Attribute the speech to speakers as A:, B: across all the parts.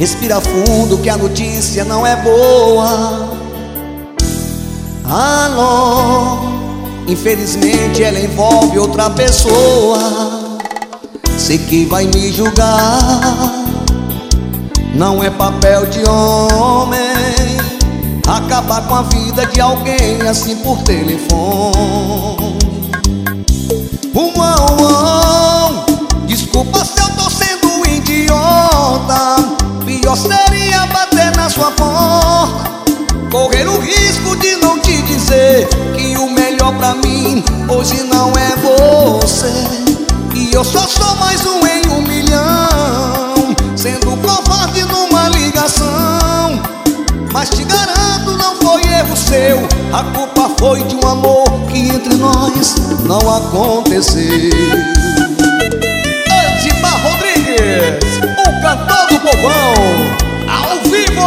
A: Respira fundo que a notícia não é boa. Alô, infelizmente ela envolve outra pessoa. Sei que vai me julgar, não é papel de homem acabar com a vida de alguém assim por telefone. Desculpa se eu tô sendo idiota. Pior seria bater na sua porta, correr o risco de não te dizer que o melhor pra mim hoje não é você. E eu só sou mais um em 1 milhão, sendo covarde numa ligação. Mas te garanto, não foi erro seu, a culpa foi de um amor que entre nós não aconteceu. Edmar Rodrigues, o cantor do povão, ao vivo.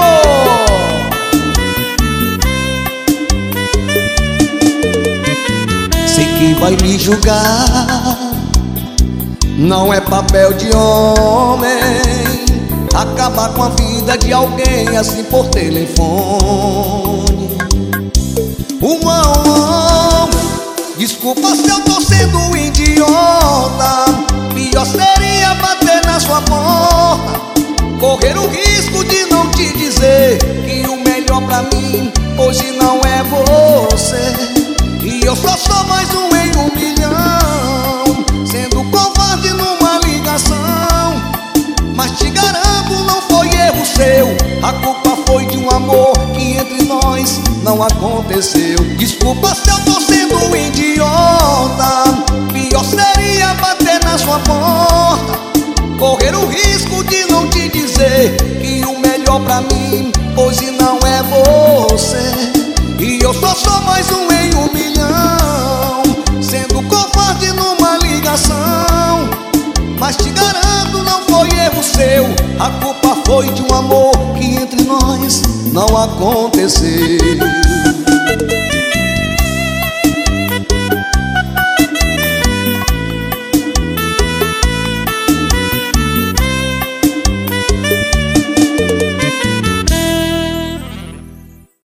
A: Sei que vai me julgar, não é papel de homem acabar com a vida de alguém assim por telefone. Desculpa se eu tô sendo idiota. Pior seria bater na sua porta, correr o risco de não te dizer que o melhor pra mim hoje não é você. E eu só sou mais um em 1 milhão, sendo covarde numa ligação. Mas te garanto, não foi erro seu, a culpa foi de um amor que entre nós não aconteceu. Desculpa se eu tô sendo idiota. Pior seria bater na sua porta, correr o risco de não te dizer que o melhor pra mim hoje não é você. E eu só sou mais um em 1 milhão, sendo covarde numa ligação. Mas te garanto, não foi erro seu, a culpa foi de um amor que entre nós não aconteceu.